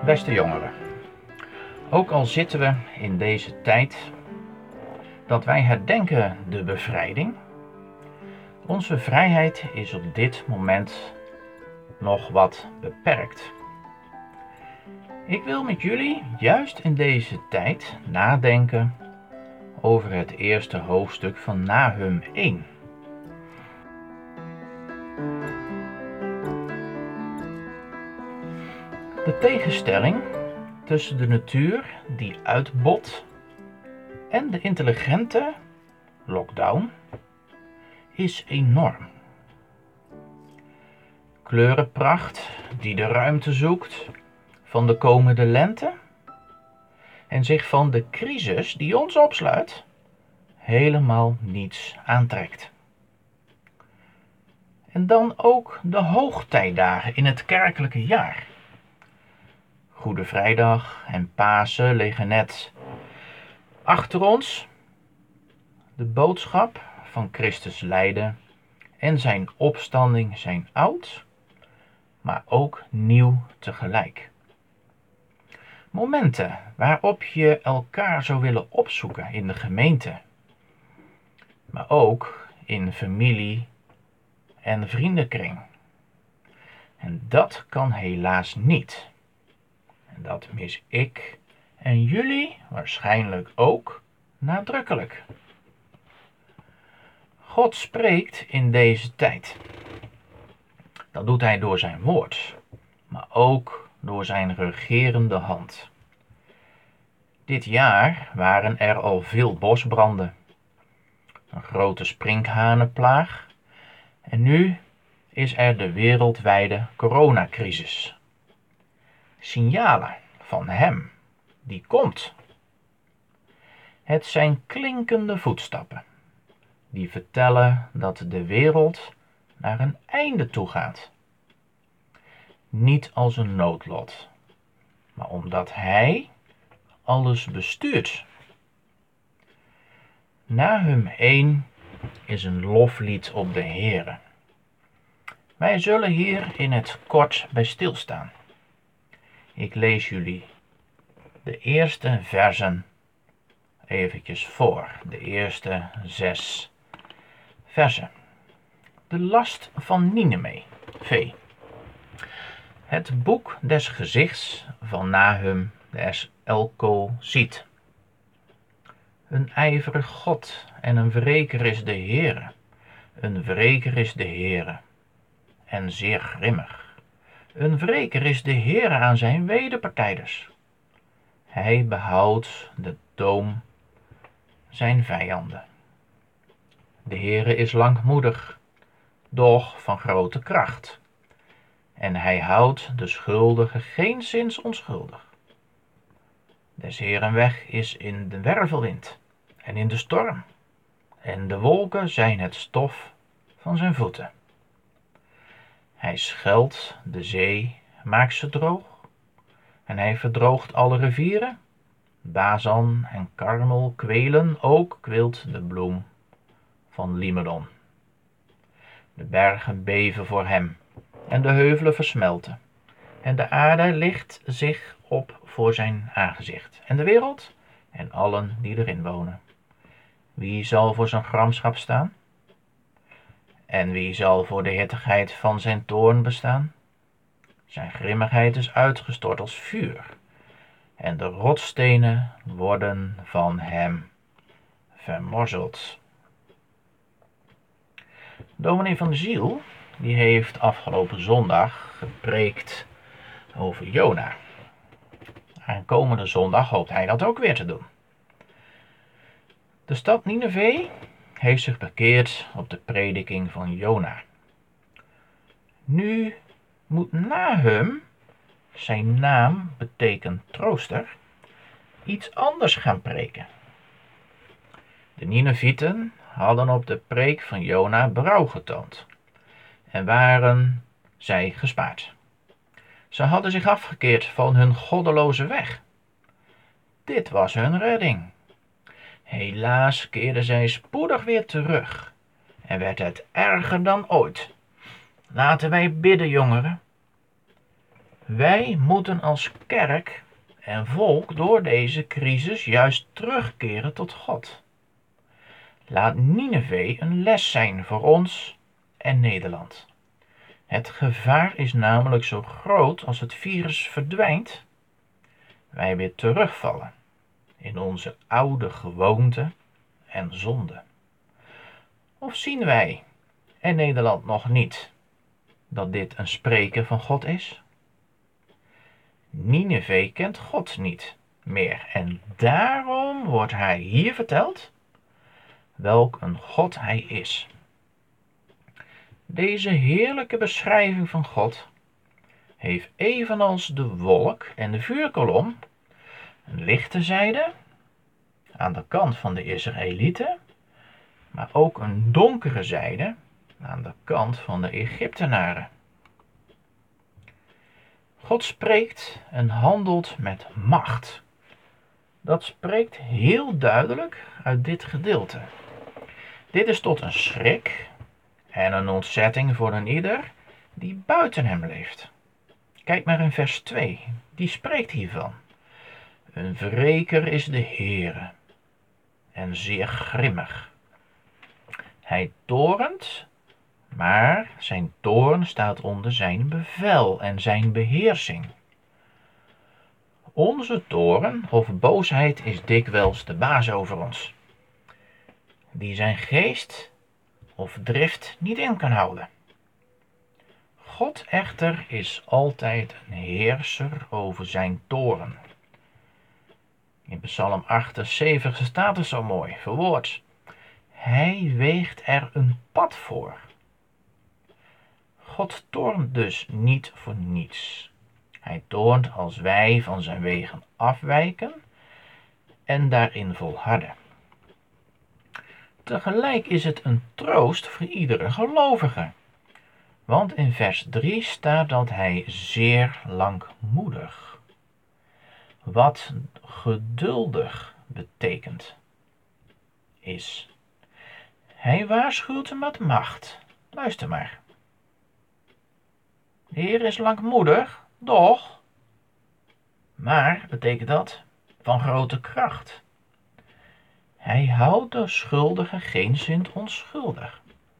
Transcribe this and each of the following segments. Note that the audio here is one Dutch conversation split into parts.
Beste jongeren, ook al zitten we in deze tijd dat wij herdenken de bevrijding, onze vrijheid is op dit moment nog wat beperkt. Ik wil met jullie juist in deze tijd nadenken over het eerste hoofdstuk van Nahum 1. De tegenstelling tussen de natuur die uitbot en de intelligente lockdown is enorm. Kleurenpracht die de ruimte zoekt van de komende lente en zich van de crisis die ons opsluit helemaal niets aantrekt. En dan ook de hoogtijdagen in het kerkelijke jaar. Goede Vrijdag en Pasen liggen net achter ons. De boodschap van Christus lijden en zijn opstanding zijn oud, maar ook nieuw tegelijk. Momenten waarop je elkaar zou willen opzoeken in de gemeente, maar ook in familie en vriendenkring. En dat kan helaas niet. En dat mis ik en jullie waarschijnlijk ook nadrukkelijk. God spreekt in deze tijd. Dat doet hij door zijn woord, maar ook door zijn regerende hand. Dit jaar waren er al veel bosbranden, een grote sprinkhanenplaag en nu is er de wereldwijde coronacrisis. Signalen van hem die komt. Het zijn klinkende voetstappen die vertellen dat de wereld naar een einde toe gaat. Niet als een noodlot, maar omdat hij alles bestuurt. Nahum 1 is een loflied op de Heere. Wij zullen hier in het kort bij stilstaan. Ik lees jullie de eerste versen eventjes voor, de eerste 6 versen. De last van Nineve. Het boek des gezichts van Nahum des Elkoziet. Een ijverig God en een wreker is de Heere. Een wreker is de Heere en zeer grimmig. Een wreker is de Heere aan zijn wederpartijders. Hij behoudt de toom zijn vijanden. De Heere is langmoedig, doch van grote kracht. En hij houdt de schuldige geenszins onschuldig. Des Heeren weg is in de wervelwind en in de storm. En de wolken zijn het stof van zijn voeten. Hij schelt de zee, maakt ze droog. En hij verdroogt alle rivieren. Bazan en Karmel kwelen, ook kweelt de bloem van Libanon. De bergen beven voor hem en de heuvelen versmelten. En de aarde licht zich op voor zijn aangezicht. En de wereld en allen die erin wonen. Wie zal voor zijn gramschap staan? En wie zal voor de hittigheid van zijn toorn bestaan? Zijn grimmigheid is uitgestort als vuur. En de rotsstenen worden van hem vermorzeld. Dominee van de Ziel, die heeft afgelopen zondag gepreekt over Jona. Aankomende zondag hoopt hij dat ook weer te doen. De stad Nineve heeft zich bekeerd op de prediking van Jona. Nu moet Nahum, zijn naam betekent trooster, iets anders gaan preken. De Ninevieten hadden op de preek van Jona berouw getoond en waren zij gespaard. Ze hadden zich afgekeerd van hun goddeloze weg. Dit was hun redding. Helaas keerden zij spoedig weer terug en werd het erger dan ooit. Laten wij bidden, jongeren. Wij moeten als kerk en volk door deze crisis juist terugkeren tot God. Laat Nineve een les zijn voor ons en Nederland. Het gevaar is namelijk zo groot als het virus verdwijnt, wij weer terugvallen in onze oude gewoonten en zonden. Of zien wij en Nederland nog niet dat dit een spreken van God is? Nineve kent God niet meer en daarom wordt hij hier verteld welk een God hij is. Deze heerlijke beschrijving van God heeft evenals de wolk en de vuurkolom een lichte zijde aan de kant van de Israëlieten, maar ook een donkere zijde aan de kant van de Egyptenaren. God spreekt en handelt met macht. Dat spreekt heel duidelijk uit dit gedeelte. Dit is tot een schrik en een ontzetting voor een ieder die buiten hem leeft. Kijk maar in vers 2, die spreekt hiervan. Een wreker is de Heere en zeer grimmig. Hij toornt, maar zijn toorn staat onder zijn bevel en zijn beheersing. Onze toorn of boosheid is dikwijls de baas over ons, die zijn geest of drift niet in kan houden. God echter is altijd een heerser over zijn toorn. In Psalm 78 staat het zo mooi verwoord. Hij weegt er een pad voor. God toornt dus niet voor niets. Hij toornt als wij van zijn wegen afwijken en daarin volharden. Tegelijk is het een troost voor iedere gelovige. Want in vers 3 staat dat hij zeer langmoedig, wat geduldig betekent, is. Hij waarschuwt met macht. Luister maar. De Heer is langmoedig, doch, maar betekent dat van grote kracht. Hij houdt de schuldige geenszins onschuldig.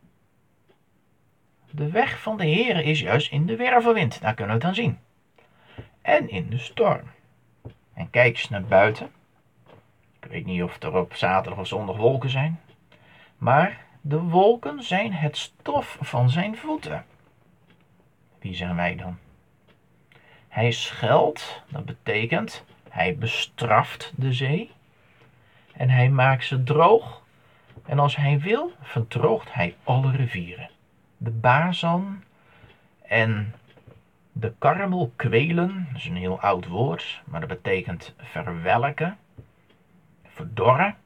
De weg van de Heer is juist in de wervelwind, daar kunnen we het aan zien. En in de storm. En kijk eens naar buiten. Ik weet niet of er op zaterdag of zondag wolken zijn. Maar de wolken zijn het stof van zijn voeten. Wie zijn wij dan? Hij scheldt, dat betekent hij bestraft de zee. En hij maakt ze droog. En als hij wil, verdroogt hij alle rivieren. De Bazan en de Karmel kwelen, dat is een heel oud woord, maar dat betekent verwelken, verdorren.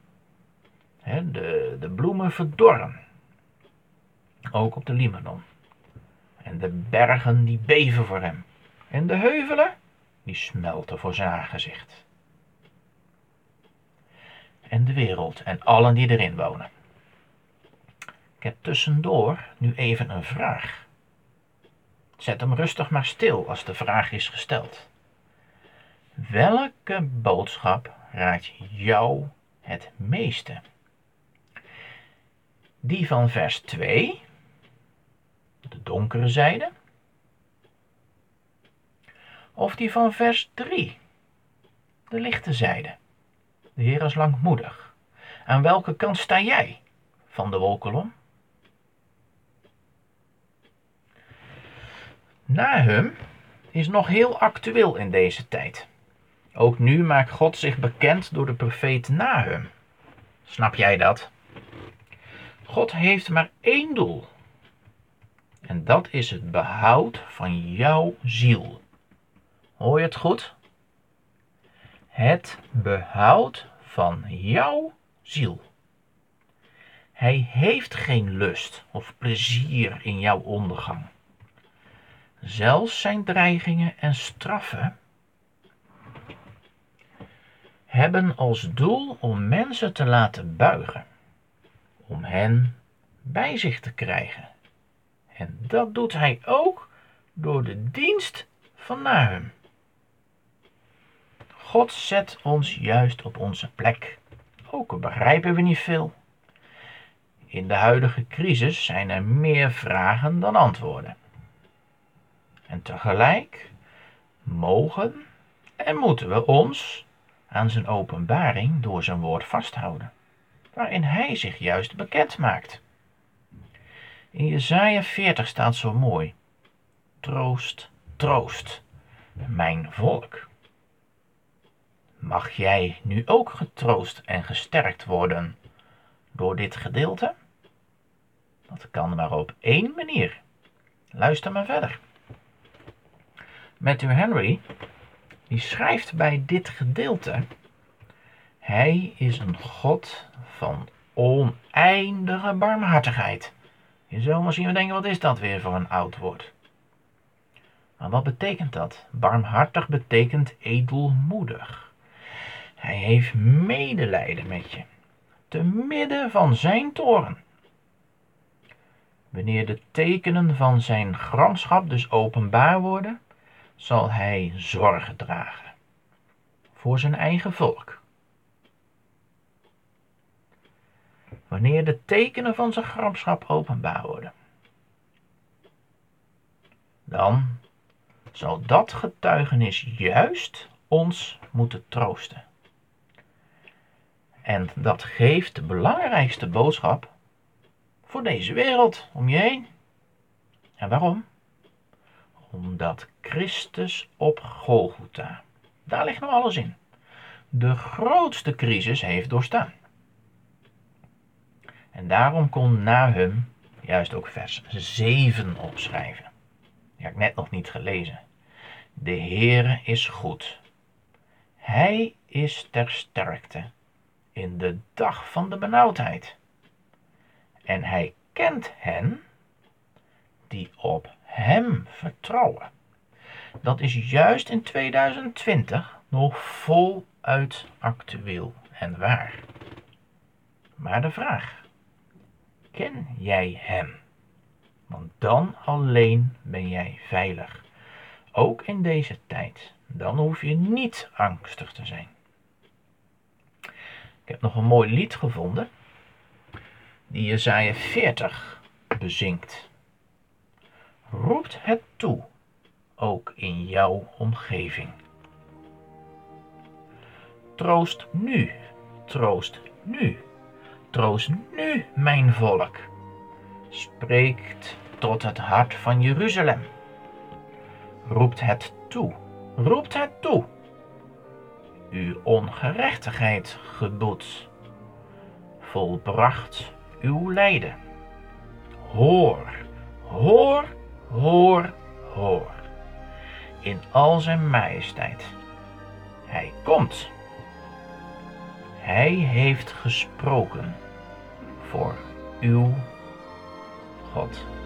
De bloemen verdorren. Ook op de Libanon. En de bergen die beven voor hem. En de heuvelen, die smelten voor zijn aangezicht. En de wereld en allen die erin wonen. Ik heb tussendoor nu even een vraag. Zet hem rustig maar stil als de vraag is gesteld. Welke boodschap raakt jou het meeste? Die van vers 2, de donkere zijde, of die van vers 3, de lichte zijde, de Heer is langmoedig. Aan welke kant sta jij van de wolkolom? Nahum is nog heel actueel in deze tijd. Ook nu maakt God zich bekend door de profeet Nahum. Snap jij dat? God heeft maar één doel. En dat is het behoud van jouw ziel. Hoor je het goed? Het behoud van jouw ziel. Hij heeft geen lust of plezier in jouw ondergang. Zelfs zijn dreigingen en straffen hebben als doel om mensen te laten buigen. Om hen bij zich te krijgen. En dat doet hij ook door de dienst van Nahum. God zet ons juist op onze plek, ook al begrijpen we niet veel. In de huidige crisis zijn er meer vragen dan antwoorden. En tegelijk mogen en moeten we ons aan zijn openbaring door zijn woord vasthouden, waarin hij zich juist bekend maakt. In Jesaja 40 staat zo mooi: troost, troost, mijn volk. Mag jij nu ook getroost en gesterkt worden door dit gedeelte? Dat kan maar op één manier. Luister maar verder. Matthew Henry, die schrijft bij dit gedeelte: hij is een God van oneindige barmhartigheid. Je zou misschien denken, wat is dat weer voor een oud woord? Maar wat betekent dat? Barmhartig betekent edelmoedig. Hij heeft medelijden met je, te midden van zijn toorn. Wanneer de tekenen van zijn gramschap dus openbaar worden, zal hij zorgen dragen voor zijn eigen volk. Wanneer de tekenen van zijn gramschap openbaar worden, dan zal dat getuigenis juist ons moeten troosten. En dat geeft de belangrijkste boodschap voor deze wereld om je heen. En waarom? Omdat Christus op Golgotha, daar ligt nou alles in, de grootste crisis heeft doorstaan. En daarom kon Nahum juist ook vers 7 opschrijven. Die heb ik net nog niet gelezen. De Heere is goed. Hij is ter sterkte in de dag van de benauwdheid. En hij kent hen die op hem vertrouwen. Dat is juist in 2020 nog voluit actueel en waar. Maar de vraag: ken jij hem? Want dan alleen ben jij veilig. Ook in deze tijd. Dan hoef je niet angstig te zijn. Ik heb nog een mooi lied gevonden die Jesaja 40 bezingt. Roept het toe, ook in jouw omgeving. Troost nu, troost nu, troost nu mijn volk. Spreekt tot het hart van Jeruzalem. Roept het toe, roept het toe. Uw ongerechtigheid geboet, volbracht uw lijden. Hoor, hoor, hoor, hoor. In al zijn majesteit. Hij komt. Hij heeft gesproken voor uw God.